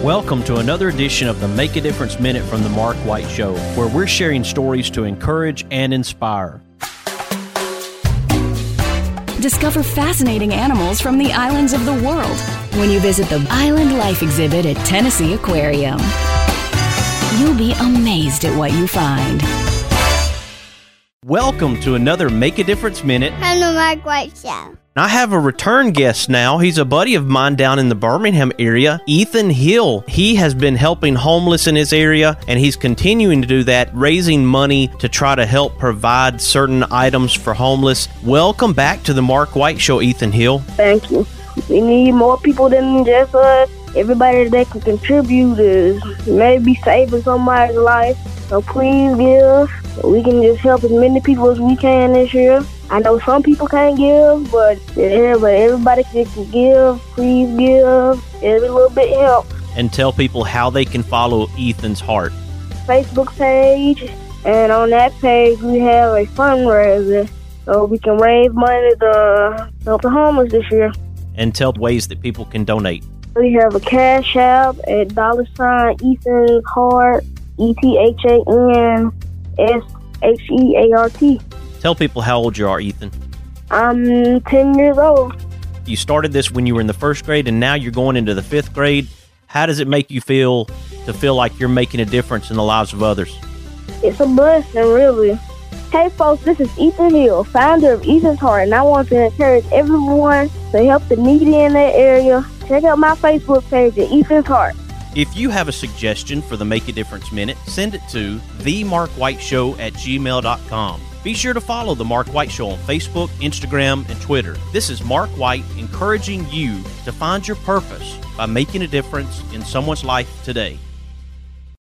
Welcome to another edition of the Make a Difference Minute from the Mark White Show, where we're sharing stories to encourage and inspire. Discover fascinating animals from the islands of the world when you visit the Island Life exhibit at Tennessee Aquarium. You'll be amazed at what you find. Welcome to another Make a Difference Minute. On the Mark White Show. I have a return guest now. He's a buddy of mine down in the Birmingham area, Ethan Hill. He has been helping homeless in his area, and he's continuing to do that, raising money to try to help provide certain items for homeless. Welcome back to the Mark White Show, Ethan Hill. Thank you. We need more people than just us. Everybody that can contribute is maybe saving somebody's life. So please give. We can just help as many people as we can this year. I know some people can't give, but everybody can give. Please give. Every little bit helps. And tell people how they can follow Ethan's heart. Facebook page, and on that page we have a fundraiser, so we can raise money to help the homeless this year. And tell ways that people can donate. We have a Cash App at $ Ethan's Heart, ETHANSHEART. Tell people how old you are, Ethan. I'm 10 years old. You started this when you were in the first grade, and now you're going into the fifth grade. How does it make you feel to feel like you're making a difference in the lives of others? It's a blessing, really. Hey, folks, this is Ethan Hill, founder of Ethan's Heart, and I want to encourage everyone to help the needy in that area. Check out my Facebook page at Ethan's Heart. If you have a suggestion for the Make a Difference Minute, send it to themarkwhiteshow@gmail.com. Be sure to follow The Mark White Show on Facebook, Instagram, and Twitter. This is Mark White encouraging you to find your purpose by making a difference in someone's life today.